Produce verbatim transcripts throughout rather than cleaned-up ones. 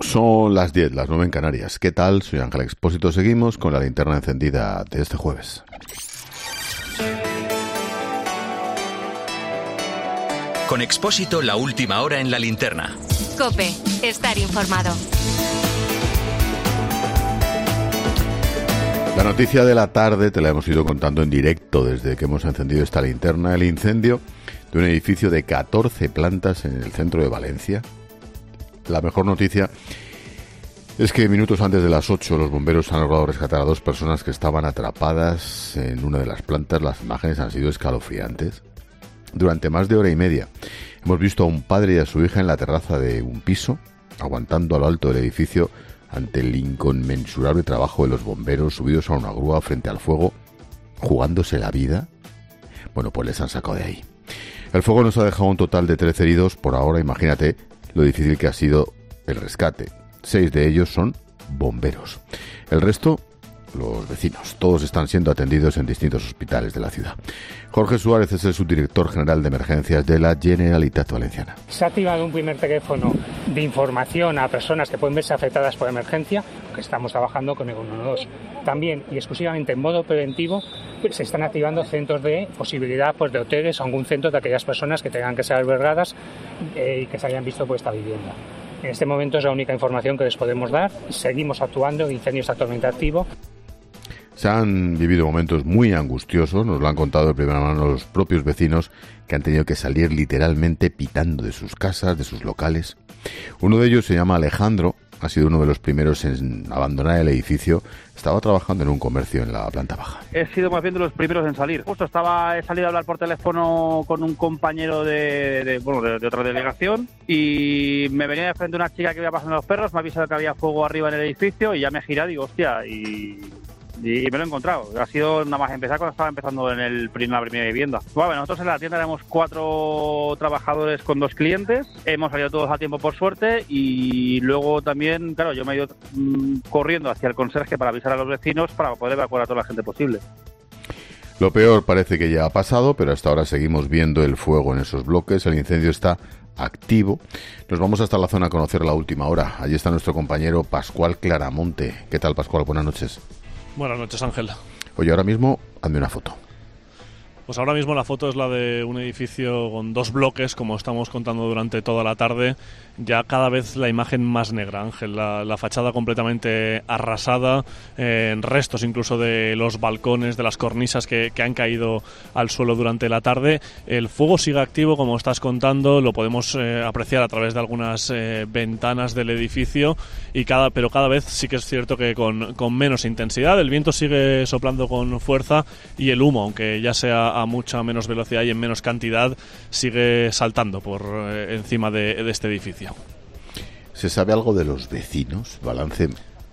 Son las diez, las nueve en Canarias. ¿Qué tal? Soy Ángel Expósito. Seguimos con la linterna encendida de este jueves. Con Expósito, la última hora en la linterna. COPE, estar informado. La noticia de la tarde te la hemos ido contando en directo desde que hemos encendido esta linterna. El incendio de un edificio de catorce plantas en el centro de Valencia. La mejor noticia es que minutos antes de las ocho los bomberos han logrado rescatar a dos personas que estaban atrapadas en una de las plantas. Las imágenes han sido escalofriantes. Durante más de hora y media hemos visto a un padre y a su hija en la terraza de un piso, aguantando a lo alto del edificio ante el inconmensurable trabajo de los bomberos, subidos a una grúa frente al fuego, jugándose la vida. Bueno, pues les han sacado de ahí. El fuego nos ha dejado un total de trece heridos por ahora. Imagínate lo difícil que ha sido el rescate. Seis de ellos son bomberos. El resto, los vecinos. Todos están siendo atendidos en distintos hospitales de la ciudad. Jorge Suárez es el subdirector general de emergencias de la Generalitat Valenciana. Se ha activado un primer teléfono de información a personas que pueden verse afectadas por emergencia, que estamos trabajando con el uno uno dos. También y exclusivamente en modo preventivo pues, se están activando centros de posibilidad pues, de hoteles o algún centro de aquellas personas que tengan que ser albergadas eh, y que se hayan visto por esta vivienda. En este momento es la única información que les podemos dar. Seguimos actuando, el incendio está actualmente activo. Se han vivido momentos muy angustiosos, nos lo han contado de primera mano los propios vecinos que han tenido que salir literalmente pitando de sus casas, de sus locales. Uno de ellos se llama Alejandro, ha sido uno de los primeros en abandonar el edificio. Estaba trabajando en un comercio en la planta baja. He sido más bien de los primeros en salir. Justo estaba, he salido a hablar por teléfono con un compañero de, de, bueno, de, de otra delegación y me venía de frente una chica que iba pasando los perros, me ha avisado que había fuego arriba en el edificio y ya me he girado y digo, hostia, y... y me lo he encontrado. Ha sido nada más empezar cuando estaba empezando en el, la primera vivienda. Bueno, nosotros en la tienda éramos cuatro trabajadores con dos clientes. Hemos salido todos a tiempo por suerte y luego también, claro, yo me he ido mmm, corriendo hacia el conserje para avisar a los vecinos para poder evacuar a toda la gente posible. Lo peor parece que ya ha pasado, pero hasta ahora seguimos viendo el fuego en esos bloques. El incendio está activo. Nos vamos hasta la zona a conocer la última hora. Allí está nuestro compañero Pascual Claramonte. ¿Qué tal, Pascual? Buenas noches. Buenas noches, Ángel. Oye, ahora mismo, hazme una foto. Pues ahora mismo la foto es la de un edificio con dos bloques, como estamos contando durante toda la tarde. Ya cada vez la imagen más negra, Ángel. La, la fachada completamente arrasada, eh, restos incluso de los balcones, de las cornisas que, que han caído al suelo durante la tarde. El fuego sigue activo, como estás contando, lo podemos eh, apreciar a través de algunas eh, ventanas del edificio, y cada, pero cada vez sí que es cierto que con, con menos intensidad. El viento sigue soplando con fuerza y el humo, aunque ya sea a mucha menos velocidad y en menos cantidad, sigue saltando por eh, encima de, de este edificio. ¿Se sabe algo de los vecinos? ¿Balance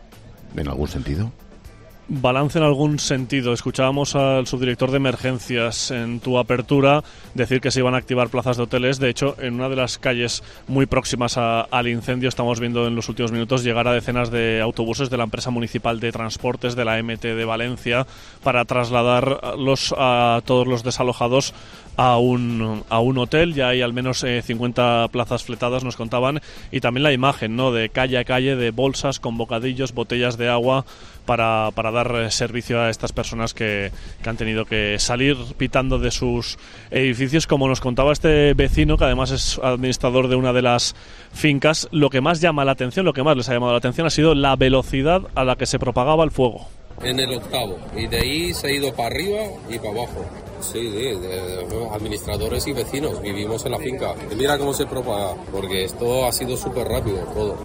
en algún sentido? Balance en algún sentido. Escuchábamos al subdirector de emergencias en tu apertura decir que se iban a activar plazas de hoteles. De hecho, en una de las calles muy próximas a, al incendio estamos viendo en los últimos minutos llegar a decenas de autobuses de la empresa municipal de transportes de la M T de Valencia para trasladarlos a todos los desalojados a un, a un hotel. Ya hay al menos eh, cincuenta plazas fletadas, nos contaban, y también la imagen, ¿no?, de calle a calle, de bolsas con bocadillos, botellas de agua para, para dar servicio a estas personas que, que han tenido que salir pitando de sus edificios. Como nos contaba este vecino, que además es administrador de una de las fincas, lo que más llama la atención, lo que más les ha llamado la atención ha sido la velocidad a la que se propagaba el fuego. En el octavo, y de ahí se ha ido para arriba y para abajo. Sí, sí, de, de administradores y vecinos, vivimos en la finca. Y mira cómo se propaga, porque esto ha sido súper rápido todo.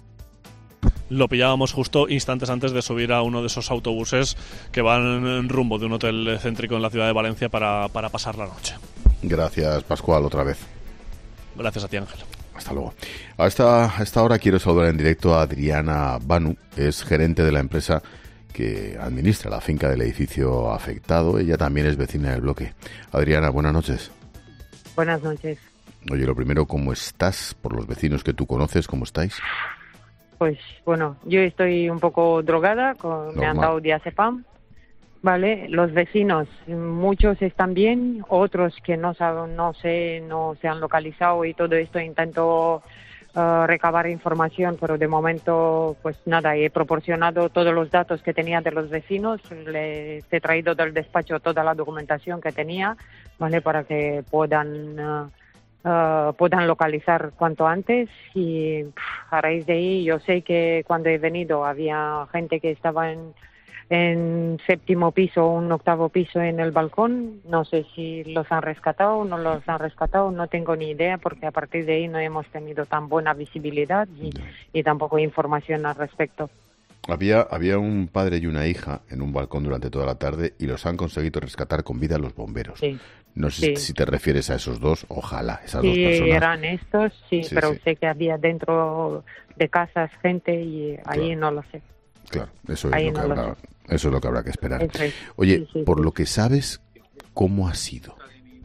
Lo pillábamos justo instantes antes de subir a uno de esos autobuses que van en rumbo de un hotel céntrico en la ciudad de Valencia para, para pasar la noche. Gracias, Pascual, otra vez. Gracias a ti, Ángel. Hasta luego. A esta, a esta hora quiero saludar en directo a Adriana Banu, es gerente de la empresa que administra la finca del edificio afectado. Ella también es vecina del bloque. Adriana, buenas noches. Buenas noches. Oye, lo primero, ¿cómo estás? Por los vecinos que tú conoces, ¿cómo estáis? Pues bueno, yo estoy un poco drogada, con, me han dado diazepam, ¿vale? Los vecinos, muchos están bien, otros que no saben, no sé, no se han localizado y todo esto intento uh, recabar información, pero de momento, pues nada, he proporcionado todos los datos que tenía de los vecinos, les he traído del despacho toda la documentación que tenía, ¿vale? Para que puedan... Uh, Uh, puedan localizar cuanto antes y pff, a raíz de ahí yo sé que cuando he venido había gente que estaba en, en séptimo piso o un octavo piso en el balcón, no sé si los han rescatado o no los han rescatado, no tengo ni idea porque a partir de ahí no hemos tenido tan buena visibilidad y, y tampoco información al respecto. Había, había un padre y una hija en un balcón durante toda la tarde y los han conseguido rescatar con vida los bomberos. Sí. No sé sí. si te refieres a esos dos, ojalá, esas sí, dos personas. Sí, eran estos, sí, sí pero sí. sé que había dentro de casas gente y ahí claro. no lo sé. Claro, eso es, ahí lo no que lo habrá, eso es lo que habrá que esperar. Es. Oye, sí, sí, por sí. lo que sabes, ¿cómo ha sido?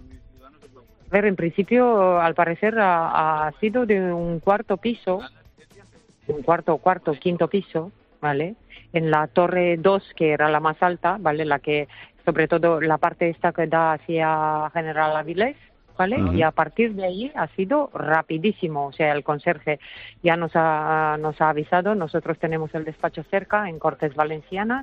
A ver, en principio, al parecer, ha, ha sido de un cuarto piso, un cuarto, cuarto, quinto piso, ¿vale? En la torre dos, que era la más alta, ¿vale? La que, sobre todo, la parte esta que da hacia General Avilés, ¿vale? Uh-huh. Y a partir de ahí ha sido rapidísimo, o sea, el conserje ya nos ha, nos ha avisado, nosotros tenemos el despacho cerca, en Cortes Valencianas,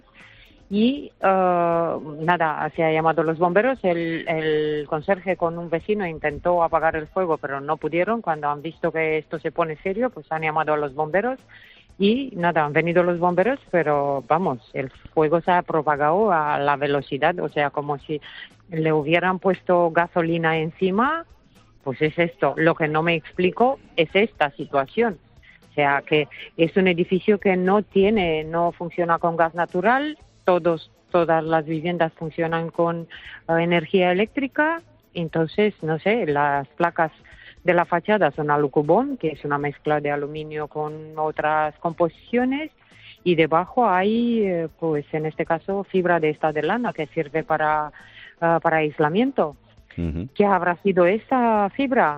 y uh, nada, se ha llamado los bomberos, el, el conserje con un vecino intentó apagar el fuego, pero no pudieron, cuando han visto que esto se pone serio, pues han llamado a los bomberos, y nada, han venido los bomberos, pero vamos, el fuego se ha propagado a la velocidad, o sea, como si le hubieran puesto gasolina encima, pues es esto. Lo que no me explico es esta situación. O sea, que es un edificio que no tiene, no funciona con gas natural, todos, todas las viviendas funcionan con uh, energía eléctrica, entonces, no sé, las placas de la fachada son alucubón, que es una mezcla de aluminio con otras composiciones, y debajo hay, eh, pues en este caso, fibra de esta de lana que sirve para, uh, para aislamiento. Uh-huh. ¿Qué habrá sido esa fibra?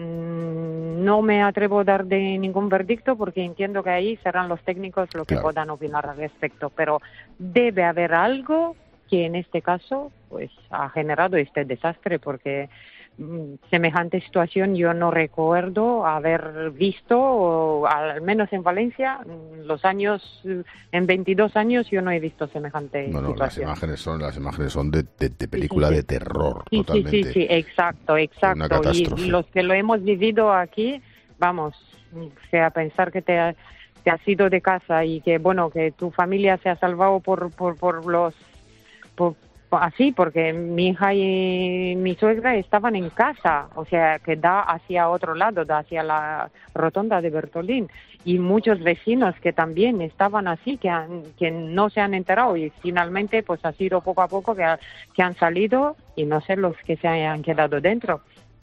Mm, no me atrevo a dar de ningún verdicto porque entiendo que ahí serán los técnicos los que claro. puedan opinar al respecto, pero debe haber algo que en este caso pues ha generado este desastre porque semejante situación yo no recuerdo haber visto, o al menos en Valencia, los años, en veintidós años yo no he visto semejante no, no, situación. Las imágenes son, las imágenes son de, de, de película sí, sí, sí. de terror, sí, totalmente. Sí, sí, sí, exacto, exacto. Y los que lo hemos vivido aquí, vamos, o sea, pensar que te, te has ido de casa y que, bueno, que tu familia se ha salvado por, por, por los... Por, así, porque mi hija y mi suegra estaban en casa, o sea, que da hacia otro lado, da hacia la rotonda de Bertolín, y muchos vecinos que también estaban así, que, han, que no se han enterado, y finalmente pues ha sido poco a poco que, ha, que han salido, y no sé los que se hayan quedado dentro.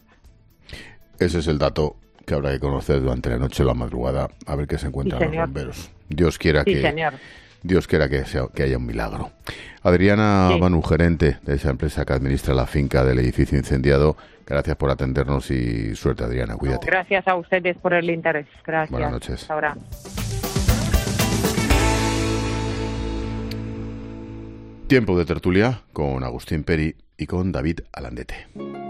Ese es el dato que habrá que conocer durante la noche o la madrugada, a ver qué se encuentran sí, los bomberos. Dios quiera sí, que... Señor. Dios quiera que, sea, que haya un milagro. Adriana sí. Manu, gerente de esa empresa que administra la finca del edificio incendiado, gracias por atendernos y suerte, Adriana, cuídate. Gracias a ustedes por el interés. Gracias. Buenas noches. Hasta ahora. Tiempo de tertulia con Agustín Peri y con David Alandete.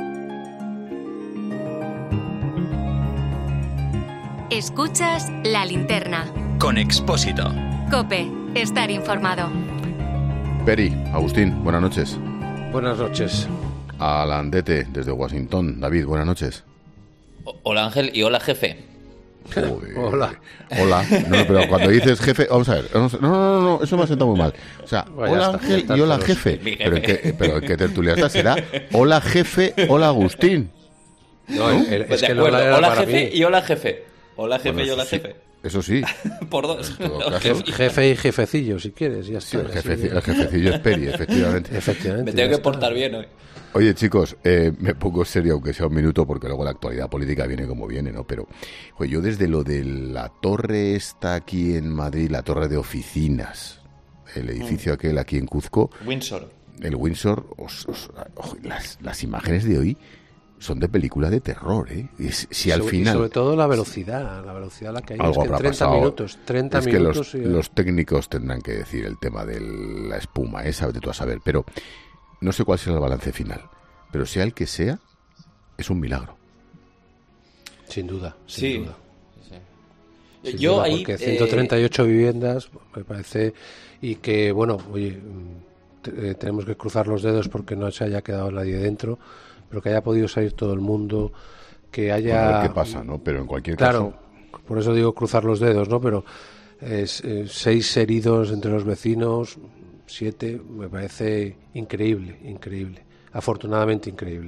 Escuchas La Linterna. Con Expósito. COPE. Estar informado. Peri, Agustín, buenas noches. Buenas noches. Alandete, desde Washington. David, buenas noches. O- hola Ángel y hola jefe. Joder. Hola. Hola. No, no, pero cuando dices jefe, vamos a ver. No, no, no, no eso me ha sentado muy mal. O sea, Bueno, hola está, Ángel está y hola todos. jefe. Mi jefe. Pero en qué, pero en qué tertulia está será hola jefe, hola Agustín. No, el- el- Pues es de que no acuerdo, era hola para jefe mí. y hola jefe. Hola jefe Bueno, y hola eso sí. jefe. Eso sí. Por dos. En todo No, caso. jefe. Jefe y jefecillo, si quieres, ya Sí, está. el, así jefeci- que- el jefecillo es Peri, efectivamente. Efectivamente. Me tengo ya que está. portar bien hoy. Oye, chicos, eh, me pongo serio, aunque sea un minuto, porque luego la actualidad política viene como viene, ¿no? Pero, oye, yo desde lo de la torre esta aquí en Madrid, la torre de oficinas, el edificio mm. aquel aquí en Cuzco, Windsor. el Windsor, os, os, ojo, las, las imágenes de hoy son de película de terror, ¿eh? Y si, si al sobre, final... y sobre todo la velocidad, la velocidad a la que hay. Algo Es que en habrá treinta pasado. minutos, treinta es que minutos... los, y- los técnicos tendrán que decir el tema de la espuma, esa de tú a saber, pero no sé cuál será el balance final, pero sea el que sea, es un milagro. Sin duda, sin Sí. duda. Sin Yo duda, ahí, porque ciento treinta y ocho eh... viviendas, me parece, y que, bueno, oye, t- tenemos que cruzar los dedos porque no se haya quedado nadie dentro, pero que haya podido salir todo el mundo, que haya... Bueno, a ver qué pasa, ¿no? Pero en cualquier claro, caso... Claro, por eso digo cruzar los dedos, ¿no? Pero es, eh, seis heridos entre los vecinos, siete, me parece increíble, increíble, afortunadamente increíble.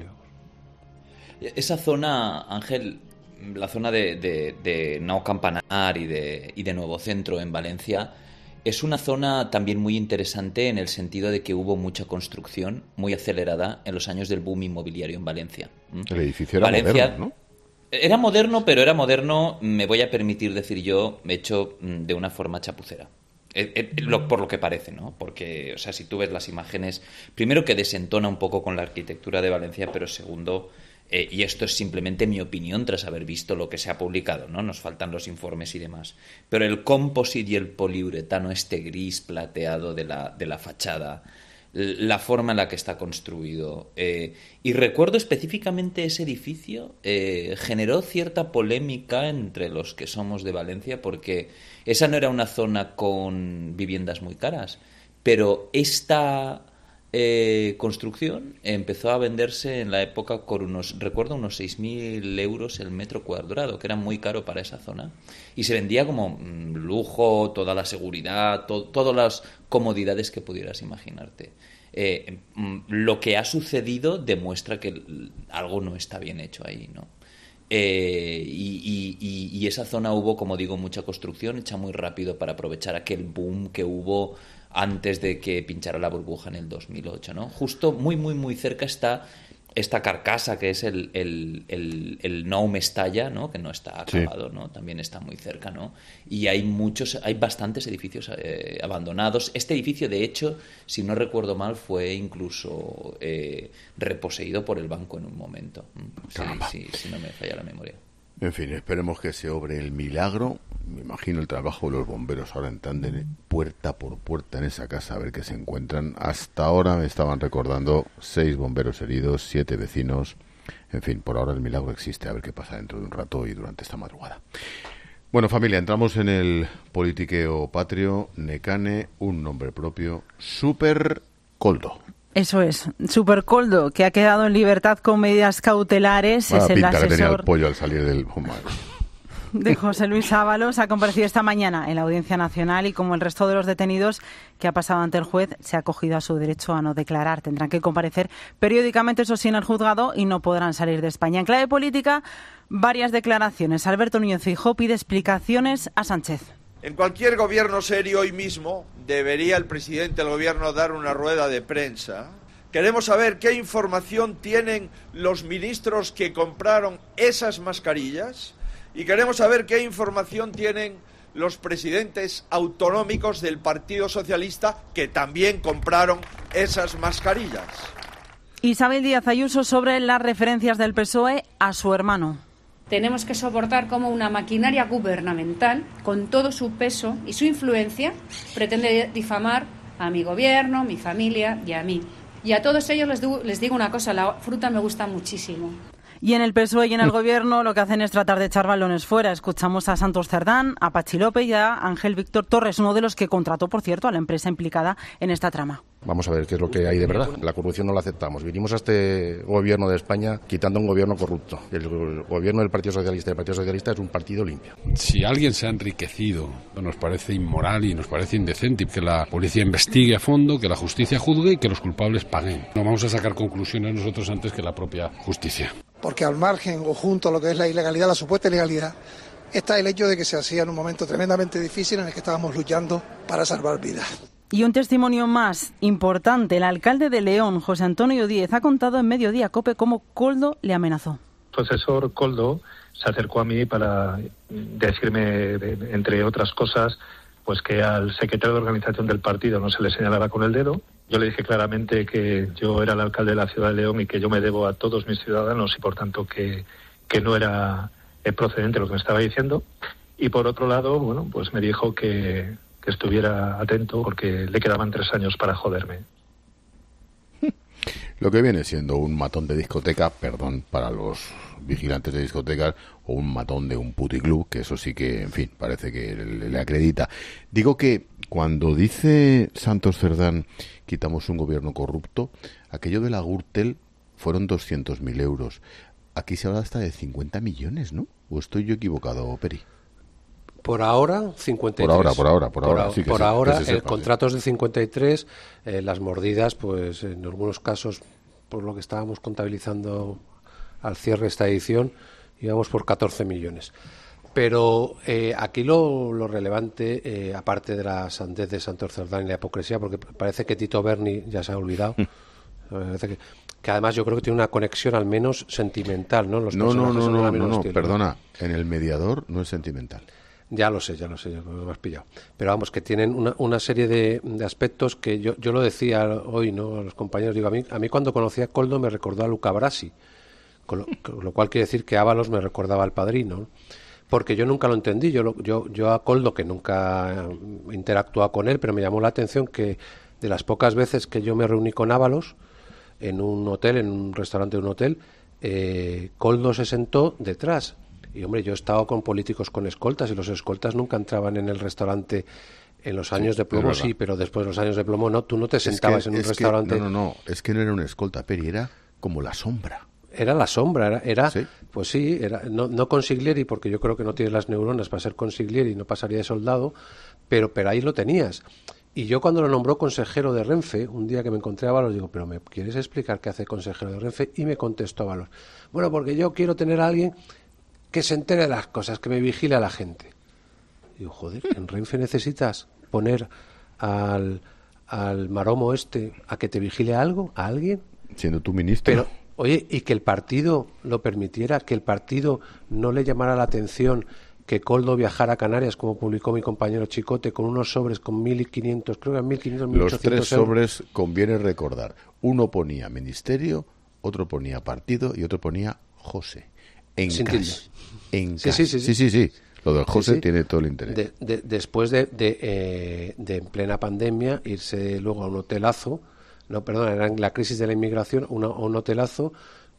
Esa zona, Ángel, la zona de, de, de Nou Campanar y de, y de Nuevo Centro en Valencia, es una zona también muy interesante en el sentido de que hubo mucha construcción muy acelerada en los años del boom inmobiliario en Valencia. El edificio era Valencia, moderno, ¿no? Era moderno, pero era moderno, me voy a permitir decir yo, hecho de una forma chapucera. Eh, eh, lo, por lo que parece, ¿no? Porque, o sea, si tú ves las imágenes, primero que desentona un poco con la arquitectura de Valencia, pero segundo... Eh, y esto es simplemente mi opinión tras haber visto lo que se ha publicado, ¿no? Nos faltan los informes y demás. Pero el composite y el poliuretano, este gris plateado de la, de la fachada, la forma en la que está construido. Eh, y recuerdo específicamente ese edificio, eh, generó cierta polémica entre los que somos de Valencia, porque esa no era una zona con viviendas muy caras, pero esta... Eh, construcción empezó a venderse en la época con unos, recuerdo, unos seis mil euros el metro cuadrado, que era muy caro para esa zona, y se vendía como mmm, lujo, toda la seguridad, to- todas las comodidades que pudieras imaginarte. Eh, mmm, lo que ha sucedido demuestra que algo no está bien hecho ahí, ¿no? Eh, y, y, y esa zona hubo, como digo, mucha construcción hecha muy rápido para aprovechar aquel boom que hubo antes de que pinchara la burbuja en el dos mil ocho, ¿no? Justo muy, muy, muy cerca está esta carcasa que es el, el, el, el Nou Mestalla, ¿no? Que no está acabado, sí. ¿no? También está muy cerca, ¿no? Y hay muchos, hay bastantes edificios eh, abandonados. Este edificio, de hecho, si no recuerdo mal, fue incluso eh, reposeído por el banco en un momento. Sí, sí, si no me falla la memoria. En fin, esperemos que se obre el milagro. Me imagino el trabajo de los bomberos ahora en tándem, puerta por puerta en esa casa, a ver qué se encuentran. Hasta ahora me estaban recordando seis bomberos heridos, siete vecinos. En fin, por ahora el milagro existe, a ver qué pasa dentro de un rato y durante esta madrugada. Bueno, familia, entramos en el politiqueo patrio. Necane, un nombre propio, Super Coldo. Eso es, Super Coldo, que ha quedado en libertad con medidas cautelares. Ah, es el pinta asesor que tenía el pollo al salir del... Oh, de José Luis Ábalos. Ha comparecido esta mañana en la Audiencia Nacional y, como el resto de los detenidos que ha pasado ante el juez, se ha acogido a su derecho a no declarar. Tendrán que comparecer periódicamente, eso sí, en el juzgado, y no podrán salir de España. En clave política, varias declaraciones. Alberto Núñez Feijóo pide explicaciones a Sánchez. En cualquier gobierno serio hoy mismo debería el presidente del gobierno dar una rueda de prensa. Queremos saber qué información tienen los ministros que compraron esas mascarillas y queremos saber qué información tienen los presidentes autonómicos del Partido Socialista que también compraron esas mascarillas. Isabel Díaz Ayuso sobre las referencias del P S O E a su hermano. Tenemos que soportar cómo una maquinaria gubernamental, con todo su peso y su influencia, pretende difamar a mi gobierno, mi familia y a mí. Y a todos ellos les digo, les digo una cosa, la fruta me gusta muchísimo. Y en el P S O E y en el Gobierno lo que hacen es tratar de echar balones fuera. Escuchamos a Santos Cerdán, a Patxi López y a Ángel Víctor Torres, uno de los que contrató, por cierto, a la empresa implicada en esta trama. Vamos a ver qué es lo que hay de verdad. La corrupción no la aceptamos. Vinimos a este gobierno de España quitando un gobierno corrupto. El gobierno del Partido Socialista y el Partido Socialista es un partido limpio. Si alguien se ha enriquecido, nos parece inmoral y nos parece indecente que la policía investigue a fondo, que la justicia juzgue y que los culpables paguen. No vamos a sacar conclusiones nosotros antes que la propia justicia. Porque al margen o junto a lo que es la ilegalidad, la supuesta ilegalidad, está el hecho de que se hacía en un momento tremendamente difícil en el que estábamos luchando para salvar vidas. Y un testimonio más importante. El alcalde de León, José Antonio Díez, ha contado en Mediodía COPE cómo Coldo le amenazó. El profesor Coldo se acercó a mí para decirme, entre otras cosas, pues que al secretario de organización del partido no se le señalara con el dedo. Yo le dije claramente que yo era el alcalde de la ciudad de León y que yo me debo a todos mis ciudadanos y por tanto que, que no era procedente lo que me estaba diciendo. Y por otro lado, bueno, pues me dijo que, que estuviera atento porque le quedaban tres años para joderme. lo que viene siendo un matón de discoteca, perdón para los vigilantes de discotecas, o un matón de un puticlub, que eso sí que, en fin, parece que le, le acredita. Digo que cuando dice Santos Cerdán, quitamos un gobierno corrupto, aquello de la Gürtel fueron doscientos mil euros. Aquí se habla hasta de cincuenta millones, ¿no? ¿O estoy yo equivocado, Peri? Por ahora, cincuenta y tres. Por ahora, por ahora, por, por ahora. A, sí que por sí, ahora, que se el sepa, contratos sí. de cincuenta y tres, eh, las mordidas, pues en algunos casos, por lo que estábamos contabilizando al cierre de esta edición, íbamos por catorce millones. Pero eh, aquí lo, lo relevante, eh, aparte de la sandez de Santos Cerdán y la hipocresía, porque parece que Tito Berni ya se ha olvidado, parece que, que además yo creo que tiene una conexión al menos sentimental, ¿no? Los no, no, no, no, no, no, estilo, perdona, ¿no? En El Mediador no es sentimental. Ya lo sé, ya lo sé, ya me has pillado. Pero vamos, que tienen una, una serie de, de aspectos que yo, yo lo decía hoy, ¿no? A los compañeros, digo, a mí, a mí cuando conocí a Koldo me recordó a Luca Brasi, con lo, con lo cual quiere decir que Ábalos me recordaba al Padrino, ¿no? Porque yo nunca lo entendí, yo, lo, yo, yo a Koldo, que nunca interactuaba con él, pero me llamó la atención que de las pocas veces que yo me reuní con Ábalos en un hotel, en un restaurante de un hotel, eh, Koldo se sentó detrás. Y hombre, yo he estado con políticos con escoltas y los escoltas nunca entraban en el restaurante en los años sí, de plomo, sí, pero después de los años de plomo no, tú no te sentabas es que, en un es restaurante. Que, no, no, no, es que no era una escolta, Peri, era como la sombra. Era la sombra, era, era ¿Sí? pues sí, era no, no consiglieri, porque yo creo que no tienes las neuronas para ser consiglieri, no pasaría de soldado, pero, pero ahí lo tenías. Y yo cuando lo nombró consejero de Renfe, un día que me encontré a Ábalos, digo, ¿pero me quieres explicar qué hace consejero de Renfe? Y me contestó Ábalos, bueno, porque yo quiero tener a alguien que se entere de las cosas, que me vigile a la gente. Y digo, joder, en Renfe necesitas poner al, al maromo este a que te vigile algo, a alguien. Siendo tu ministro. Pero, oye, y que el partido lo permitiera, que el partido no le llamara la atención que Koldo viajara a Canarias, como publicó mi compañero Chicote, con unos sobres con mil quinientos, creo que mil quinientos, mil ochocientos Los tres sobres, conviene recordar, uno ponía ministerio, otro ponía partido y otro ponía José. En Sin casa. En sí, casa. sí, sí, sí. sí, sí, sí. Lo del José sí, sí. tiene todo el interés. De, de, después de, de, eh, de, en plena pandemia, irse luego a un hotelazo, no, perdón, era en la crisis de la inmigración, una, un hotelazo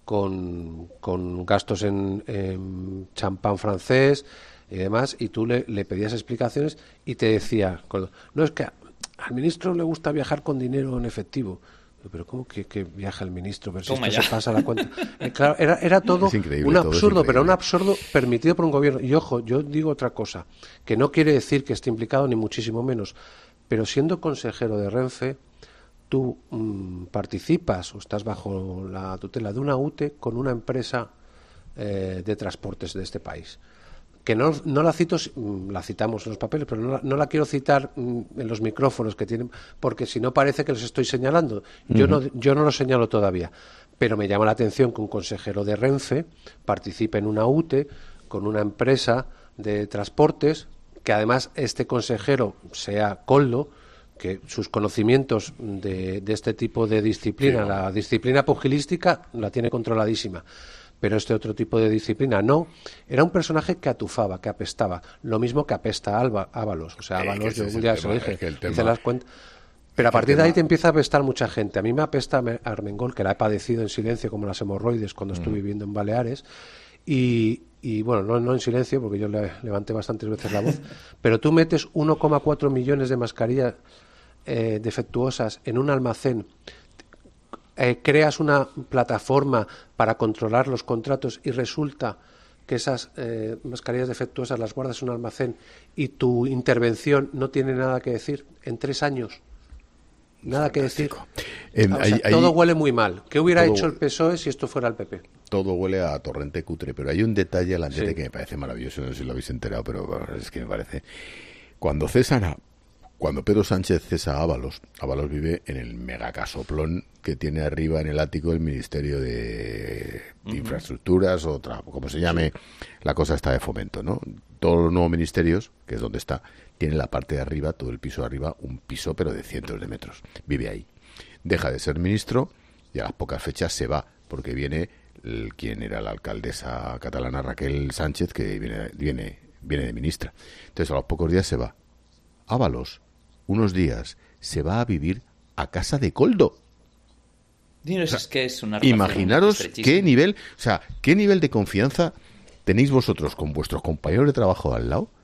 con, con gastos en, en champán francés y demás, y tú le, le pedías explicaciones y te decía, no, es que al ministro le gusta viajar con dinero en efectivo. Pero ¿cómo que, que viaja el ministro? Pero si esto ya. se pasa la cuenta. Eh, claro, era, era todo un absurdo, pero un absurdo permitido por un gobierno. Y ojo, yo digo otra cosa, que no quiere decir que esté implicado, ni muchísimo menos, pero siendo consejero de Renfe, tú mmm, participas o estás bajo la tutela de una U T E con una empresa eh, de transportes de este país. Que no, no la cito, la citamos en los papeles, pero no la, no la quiero citar en los micrófonos que tienen, porque si no parece que los estoy señalando. Yo, uh-huh. no, yo no lo señalo todavía, pero me llama la atención que un consejero de Renfe participe en una U T E con una empresa de transportes, que además este consejero sea Koldo, que sus conocimientos de, de este tipo de disciplina, sí, la disciplina pugilística, la tiene controladísima. Pero este otro tipo de disciplina no. Era un personaje que atufaba, que apestaba. Lo mismo que apesta a Alba, Ábalos. O sea, Ábalos, yo un día se lo dije. Es que el tema, las cuentas. Pero a partir de ahí te empieza a apestar mucha gente. A mí me apesta Armengol, que la he padecido en silencio, como las hemorroides, cuando mm. estuve viviendo en Baleares. Y, y bueno, no, no en silencio, porque yo le levanté bastantes veces la voz. Pero tú metes uno coma cuatro millones de mascarillas eh, defectuosas en un almacén. Eh, creas una plataforma para controlar los contratos y resulta que esas eh, mascarillas defectuosas las guardas en un almacén y tu intervención no tiene nada que decir en tres años. Nada Fantástico. que decir. Eh, o sea, hay, todo hay, huele muy mal. ¿Qué hubiera hecho el P S O E si esto fuera el P P? Todo huele a torrente cutre, pero hay un detalle al sí. que me parece maravilloso, no sé si lo habéis enterado, pero bueno, es que me parece. Cuando César a Cuando Pedro Sánchez cesa a Ábalos, Ábalos vive en el megacasoplón que tiene arriba en el ático el Ministerio de uh-huh. Infraestructuras, o otra, como se llame, la cosa está de fomento, ¿no? Todos los nuevos ministerios, que es donde está, tienen la parte de arriba, todo el piso de arriba, un piso pero de cientos de metros. Vive ahí. Deja de ser ministro y a las pocas fechas se va, porque viene el, quien era la alcaldesa catalana, Raquel Sánchez, que viene, viene, viene de ministra. Entonces a los pocos días se va. Ábalos unos días se va a vivir a casa de Koldo. Dinos, O sea, es que es una relación imaginaros estrechísima. qué nivel, o sea, qué nivel de confianza tenéis vosotros con vuestros compañeros de trabajo al lado